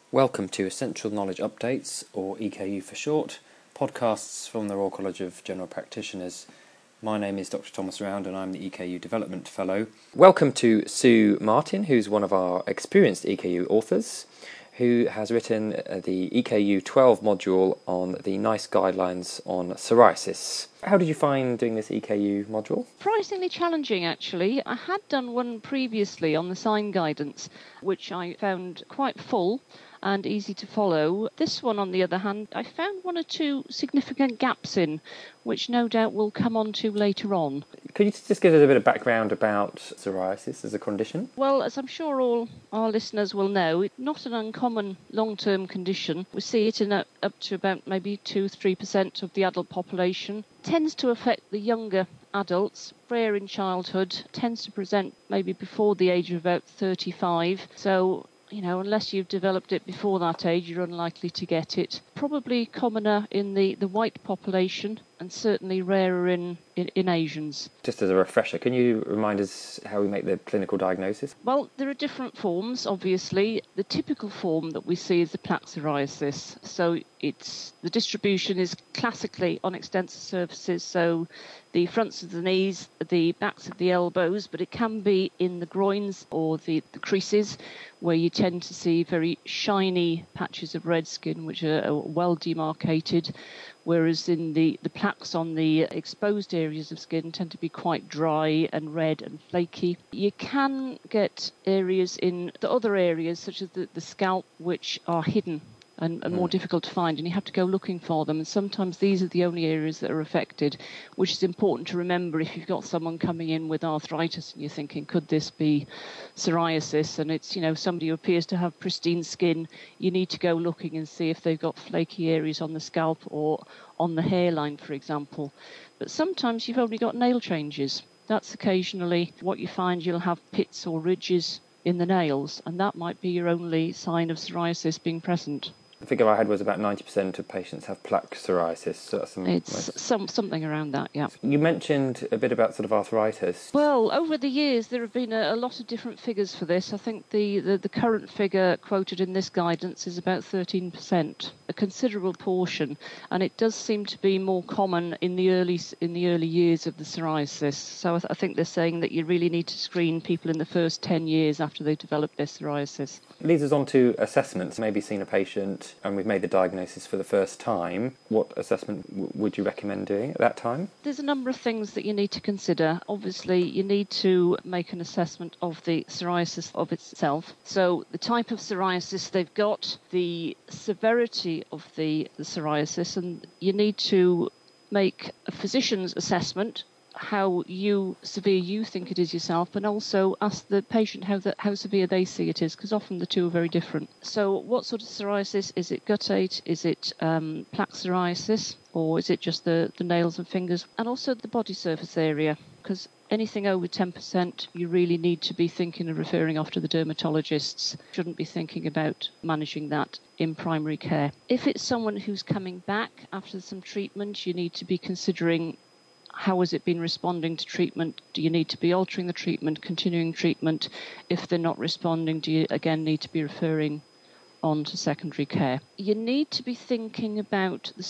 Welcome to Essential Knowledge Updates, or EKU for short, podcasts from the Royal College of General Practitioners. My name is Dr. Thomas Round and I'm the EKU Development Fellow. Welcome to Sue Martin, who's one of our experienced EKU authors, who has written the EKU 12 module on the NICE guidelines on psoriasis. How did you find doing this EKU module? Surprisingly challenging, actually. I had done one previously on the sign guidance, which I found quite full and easy to follow. This one, on the other hand, I found one or two significant gaps in, which no doubt we'll come on to later on. Could you just give us a bit of background about psoriasis as a condition? Well, as I'm sure all our listeners will know, it's not an uncommon long-term condition. We see it in up to about maybe 2-3% of the adult population. It tends to affect the younger adults, rare in childhood, tends to present maybe before the age of about 35. So, unless you've developed it before that age, you're unlikely to get it. Probably commoner in the white population and certainly rarer in Asians. Just as a refresher, can you remind us how we make the clinical diagnosis? Well, there are different forms, obviously. The typical form that we see is the plaque psoriasis. So the distribution is classically on extensor surfaces, so the fronts of the knees, the backs of the elbows, but it can be in the groins or the creases, where you tend to see very shiny patches of red skin, which are well demarcated, whereas in the plaques on the exposed areas of skin tend to be quite dry and red and flaky. You can get areas in the other areas, such as the scalp, which are hidden and more difficult to find, and you have to go looking for them. And sometimes these are the only areas that are affected, which is important to remember if you've got someone coming in with arthritis and you're thinking, could this be psoriasis? And it's, somebody who appears to have pristine skin, you need to go looking and see if they've got flaky areas on the scalp or on the hairline, for example. But sometimes you've only got nail changes. That's occasionally what you find. You'll have pits or ridges in the nails, and that might be your only sign of psoriasis being present. The figure I had was about 90% of patients have plaque psoriasis. So that's something around that, yeah. You mentioned a bit about sort of arthritis. Well, over the years there have been a lot of different figures for this. I think the current figure quoted in this guidance is about 13%, a considerable portion, and it does seem to be more common in the early years of the psoriasis. So I think they're saying that you really need to screen people in the first 10 years after they've developed their psoriasis. It leads us on to assessments. Maybe seen a patient and we've made the diagnosis for the first time. What assessment would you recommend doing at that time? There's a number of things that you need to consider. Obviously, you need to make an assessment of the psoriasis of itself. So the type of psoriasis they've got, the severity of the psoriasis, and you need to make a physician's assessment, how severe you think it is yourself, and also ask the patient how severe they see it is, because often the two are very different. So what sort of psoriasis? Is it guttate? Is it plaque psoriasis? Or is it just the nails and fingers? And also the body surface area, because anything over 10%, you really need to be thinking of referring off to the dermatologists. Shouldn't be thinking about managing that in primary care. If it's someone who's coming back after some treatment, you need to be considering how has it been responding to treatment? Do you need to be altering the treatment, continuing treatment? If they're not responding, do you again need to be referring on to secondary care? You need to be thinking about the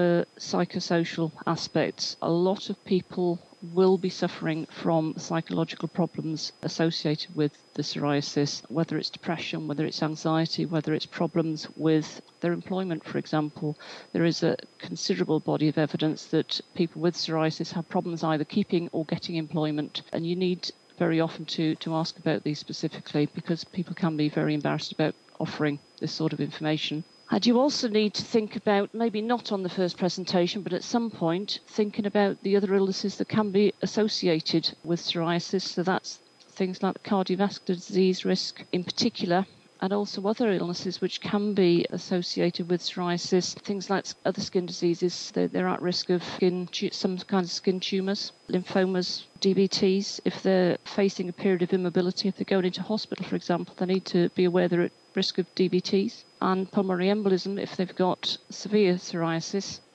psychosocial aspects. A lot of people will be suffering from psychological problems associated with the psoriasis, whether it's depression, whether it's anxiety, whether it's problems with their employment, for example. There is a considerable body of evidence that people with psoriasis have problems either keeping or getting employment, and you need very often to ask about these specifically, because people can be very embarrassed about offering this sort of information. And you also need to think about, maybe not on the first presentation, but at some point, thinking about the other illnesses that can be associated with psoriasis. So that's things like cardiovascular disease risk in particular, and also other illnesses which can be associated with psoriasis. Things like other skin diseases, they're at risk of some kind of skin tumours, lymphomas, DVTs. If they're facing a period of immobility, if they're going into hospital, for example, they need to be aware they're at risk of DVTs. And pulmonary embolism if they've got severe psoriasis.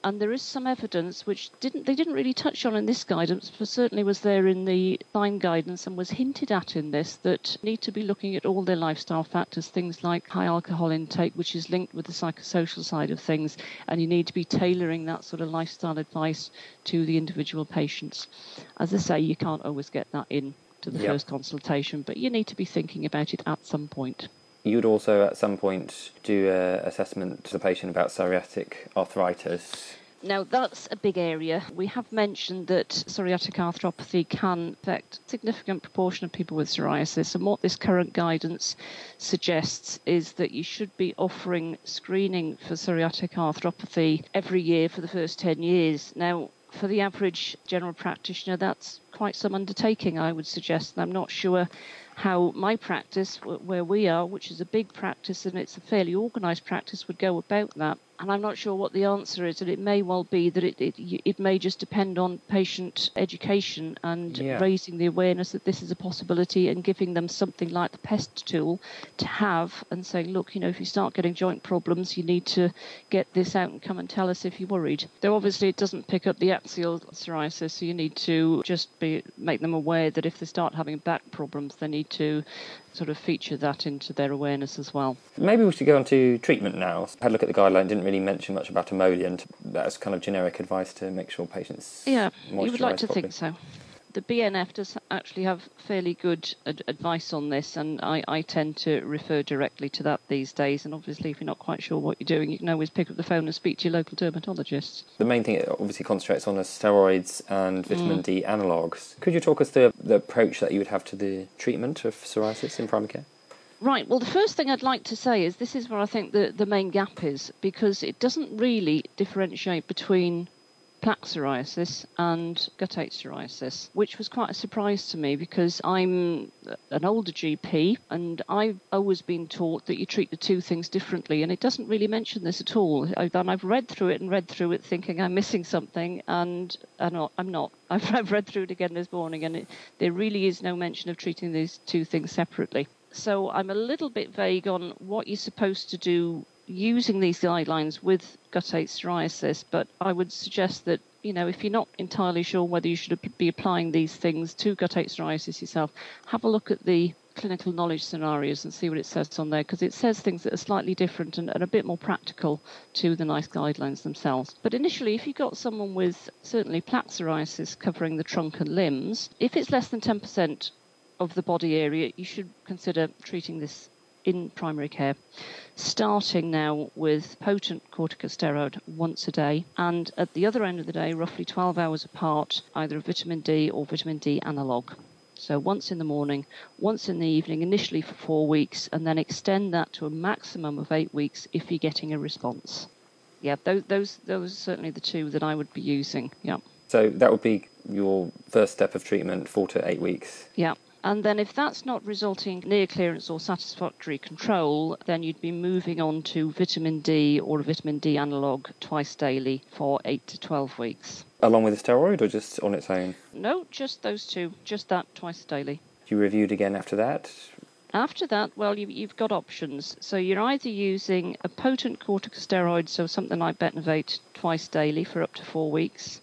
And there is some evidence which they didn't really touch on in this guidance, but certainly was there in the sign guidance and was hinted at in this, that need to be looking at all their lifestyle factors, things like high alcohol intake, which is linked with the psychosocial side of things, and you need to be tailoring that sort of lifestyle advice to the individual patients. As I say, you can't always get that in to the first consultation, but you need to be thinking about it at some point. You would also at some point do an assessment to the patient about psoriatic arthritis. Now, that's a big area. We have mentioned that psoriatic arthropathy can affect a significant proportion of people with psoriasis, and what this current guidance suggests is that you should be offering screening for psoriatic arthropathy every year for the first 10 years. Now, for the average general practitioner, that's quite some undertaking, I would suggest. And I'm not sure how my practice, where we are, which is a big practice and it's a fairly organised practice, would go about that. And I'm not sure what the answer is, and it may well be that it may just depend on patient education and raising the awareness that this is a possibility and giving them something like the PEST tool to have and saying, look, if you start getting joint problems, you need to get this out and come and tell us if you're worried. Though obviously it doesn't pick up the axial psoriasis, so you need to just make them aware that if they start having back problems, they need to sort of feature that into their awareness as well. Maybe we should go on to treatment now. I had a look at the guideline, didn't really mention much about emollient. That's kind of generic advice to make sure patients you would like to properly. think so. The BNF does actually have fairly good advice on this, and I tend to refer directly to that these days. And obviously, if you're not quite sure what you're doing, you can always pick up the phone and speak to your local dermatologist. The main thing it obviously concentrates on are steroids and vitamin D analogues. Could you talk us through the approach that you would have to the treatment of psoriasis in primary care? Right, well, the first thing I'd like to say is this is where I think the main gap is, because it doesn't really differentiate between plaque psoriasis and guttate psoriasis, which was quite a surprise to me because I'm an older GP and I've always been taught that you treat the two things differently, and it doesn't really mention this at all. I've read through it thinking I'm missing something, and I'm not. I've read through it again this morning, and there really is no mention of treating these two things separately. So I'm a little bit vague on what you're supposed to do using these guidelines with guttate psoriasis, but I would suggest that, if you're not entirely sure whether you should be applying these things to guttate psoriasis yourself, have a look at the clinical knowledge scenarios and see what it says on there, because it says things that are slightly different and a bit more practical to the NICE guidelines themselves. But initially, if you've got someone with certainly plaque psoriasis covering the trunk and limbs, if it's less than 10% of the body area, you should consider treating this in primary care, starting now with potent corticosteroid once a day, and at the other end of the day, roughly 12 hours apart, either a vitamin D or vitamin D analogue. So once in the morning, once in the evening, initially for 4 weeks, and then extend that to a maximum of 8 weeks if you're getting a response. Yeah, those are certainly the two that I would be using. Yeah. So that would be your first step of treatment, 4 to 8 weeks. Yeah. And then if that's not resulting in near clearance or satisfactory control, then you'd be moving on to vitamin D or a vitamin D analogue twice daily for 8 to 12 weeks. Along with a steroid or just on its own? No, just those two, just that twice daily. You reviewed again after that? After that, well, you've got options. So you're either using a potent corticosteroid, so something like Betnovate twice daily for up to 4 weeks,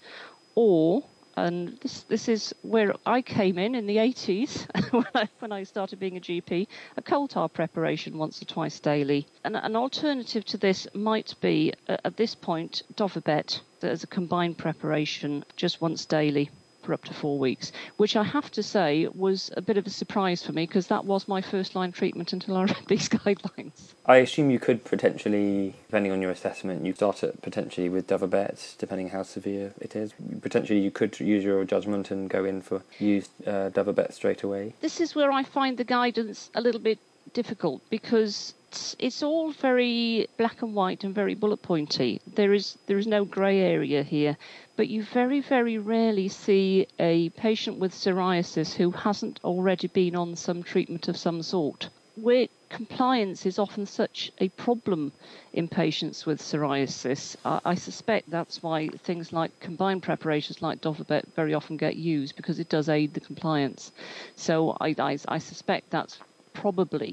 or, and this is where I came in the 80s when I started being a GP, a coal tar preparation once or twice daily. And an alternative to this might be, at this point, Dovabet as a combined preparation just once daily for up to 4 weeks, which I have to say was a bit of a surprise for me because that was my first line treatment until I read these guidelines. I assume you could potentially, depending on your assessment, you start it potentially with Dovabet, depending how severe it is. Potentially you could use your judgment and go in for use Dovabet straight away. This is where I find the guidance a little bit difficult because it's all very black and white and very bullet pointy. There is no grey area here, but you very, very rarely see a patient with psoriasis who hasn't already been on some treatment of some sort. Where compliance is often such a problem in patients with psoriasis, I suspect that's why things like combined preparations like Dovabet very often get used, because it does aid the compliance. So I suspect that's probably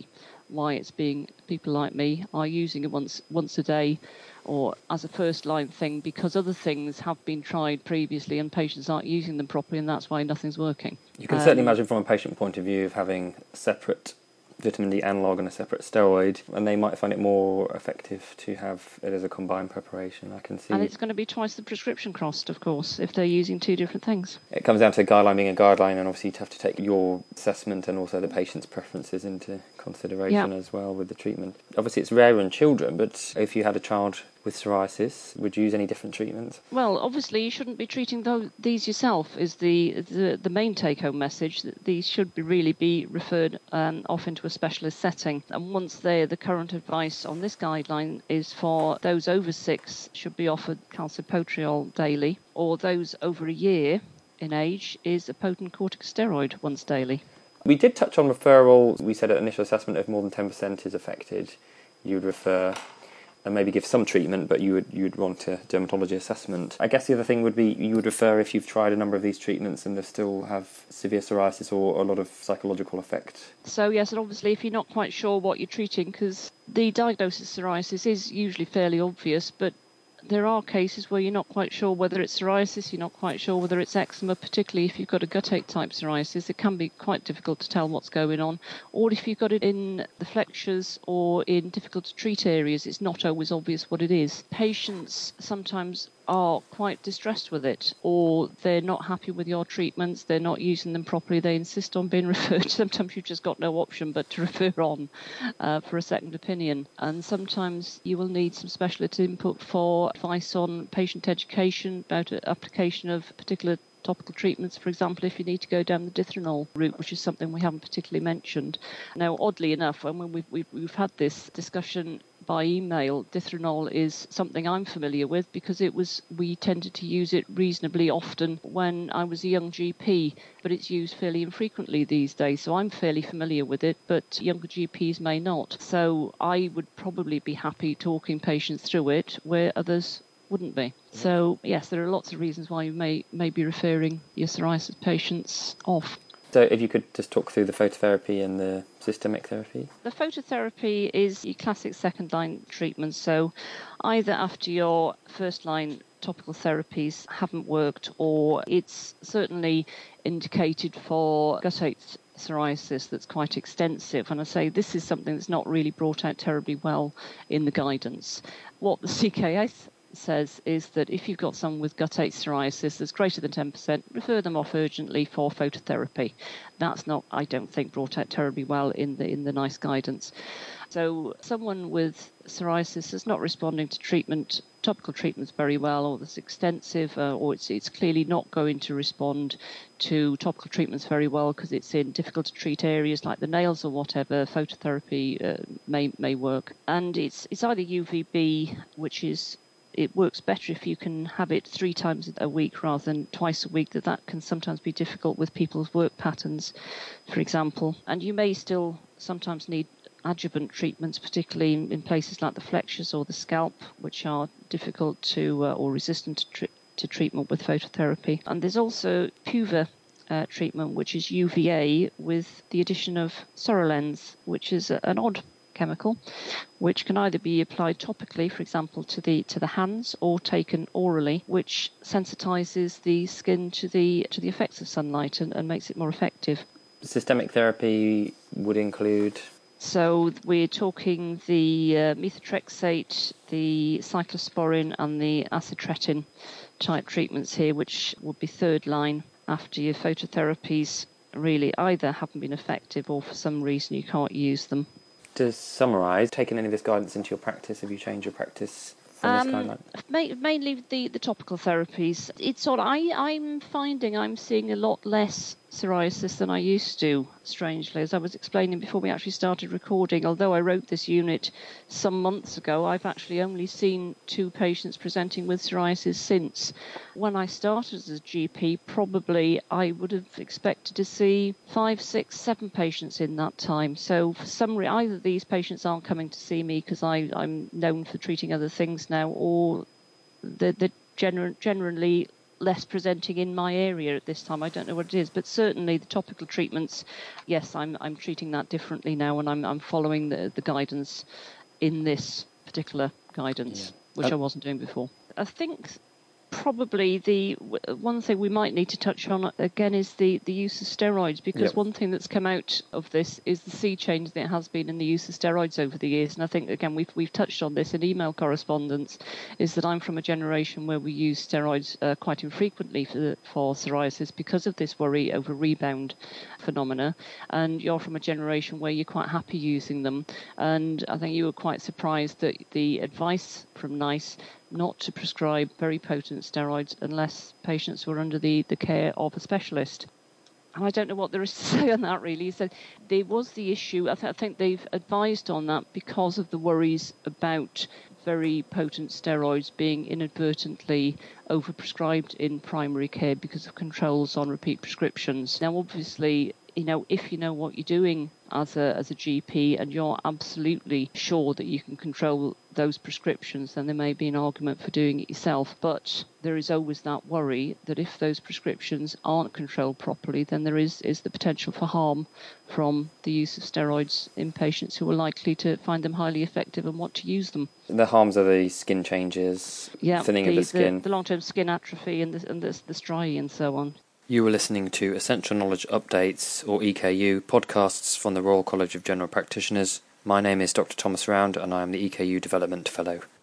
why it's being, people like me are using it once a day or as a first line thing, because other things have been tried previously and patients aren't using them properly, and that's why nothing's working. You can certainly imagine from a patient point of view of having a separate vitamin D analogue and a separate steroid, and they might find it more effective to have it as a combined preparation. I can see. And it's going to be twice the prescription cost, of course, if they're using two different things. It comes down to a guideline being a guideline, and obviously you have to take your assessment and also the patient's preferences into consideration as well with the treatment. Obviously it's rare in children, but if you had a child with psoriasis, would you use any different treatments? Well, obviously you shouldn't be treating these yourself is the main take-home message. That these should really be referred off into a specialist setting. And once the current advice on this guideline is for those over 6 should be offered calcipotriol daily, or those over a year in age is a potent corticosteroid once daily. We did touch on referral. We said at initial assessment if more than 10% is affected, you would refer and maybe give some treatment, but you would want a dermatology assessment. I guess the other thing would be you would refer if you've tried a number of these treatments and they still have severe psoriasis or a lot of psychological effect. So yes, and obviously if you're not quite sure what you're treating, because the diagnosis of psoriasis is usually fairly obvious, but there are cases where you're not quite sure whether it's psoriasis, you're not quite sure whether it's eczema, particularly if you've got a guttate type psoriasis. It can be quite difficult to tell what's going on. Or if you've got it in the flexures or in difficult to treat areas, it's not always obvious what it is. Patients sometimes are quite distressed with it, or they're not happy with your treatments, they're not using them properly, they insist on being referred. Sometimes you've just got no option but to refer on for a second opinion. And sometimes you will need some specialist input for advice on patient education about application of particular topical treatments, for example, if you need to go down the dithranol route, which is something we haven't particularly mentioned. Now, oddly enough, when we've had this discussion by email, dithranol is something I'm familiar with because we tended to use it reasonably often when I was a young GP, but it's used fairly infrequently these days, so I'm fairly familiar with it, but younger GPs may not. So I would probably be happy talking patients through it where others wouldn't be. So yes, there are lots of reasons why you may be referring your psoriasis patients off. So if you could just talk through the phototherapy and the systemic therapy. The phototherapy is your classic second line treatment. So either after your first line topical therapies haven't worked, or it's certainly indicated for guttate psoriasis that's quite extensive. And I say this is something that's not really brought out terribly well in the guidance. What the CKS says is that if you've got someone with guttate psoriasis that's greater than 10%, refer them off urgently for phototherapy. That's not, I don't think, brought out terribly well in the NICE guidance. So someone with psoriasis is not responding to treatment, topical treatments very well, or that's extensive, or it's clearly not going to respond to topical treatments very well because it's in difficult to treat areas like the nails or whatever. Phototherapy may work, and it's either UVB, which is, it works better if you can have it 3 times a week rather than twice a week. That can sometimes be difficult with people's work patterns, for example. And you may still sometimes need adjuvant treatments, particularly in places like the flexures or the scalp, which are difficult to or resistant to treatment with phototherapy. And there's also PUVA treatment, which is UVA with the addition of Sorolens, which is an odd chemical, which can either be applied topically, for example, to the hands, or taken orally, which sensitizes the skin to the effects of sunlight and makes it more effective. Systemic therapy would include? So we're talking the methotrexate, the cyclosporin and the acitretin type treatments here, which would be third line after your phototherapies really either haven't been effective or for some reason you can't use them. To summarise, taken any of this guidance into your practice? Have you changed your practice from this guideline? Mainly the topical therapies. It's all I'm finding I'm seeing a lot less psoriasis than I used to, strangely. As I was explaining before we actually started recording, although I wrote this unit some months ago, I've actually only seen 2 patients presenting with psoriasis since. When I started as a GP, probably I would have expected to see 5, 6, 7 patients in that time. So for some reason, either these patients aren't coming to see me because I'm known for treating other things now, or they're generally less presenting in my area at this time. I don't know what it is, but certainly the topical treatments, yes, I'm treating that differently now, and I'm following the guidance in this particular guidance, which I wasn't doing before. I think probably the one thing we might need to touch on again is the use of steroids, because one thing that's come out of this is the sea change that has been in the use of steroids over the years. And I think, again, we've touched on this in email correspondence, is that I'm from a generation where we use steroids quite infrequently for psoriasis because of this worry over rebound phenomena. And you're from a generation where you're quite happy using them. And I think you were quite surprised that the advice from NICE not to prescribe very potent steroids unless patients were under the care of a specialist. And I don't know what there is to say on that, really. So there was the issue. I think they've advised on that because of the worries about very potent steroids being inadvertently overprescribed in primary care because of controls on repeat prescriptions. Now, obviously, if you know what you're doing as a GP and you're absolutely sure that you can control those prescriptions, then there may be an argument for doing it yourself. But there is always that worry that if those prescriptions aren't controlled properly, then there is the potential for harm from the use of steroids in patients who are likely to find them highly effective and want to use them. The harms are the skin changes, thinning of the skin. The long-term skin atrophy and the striae and so on. You were listening to Essential Knowledge Updates, or EKU, podcasts from the Royal College of General Practitioners. My name is Dr. Thomas Round, and I am the EKU Development Fellow.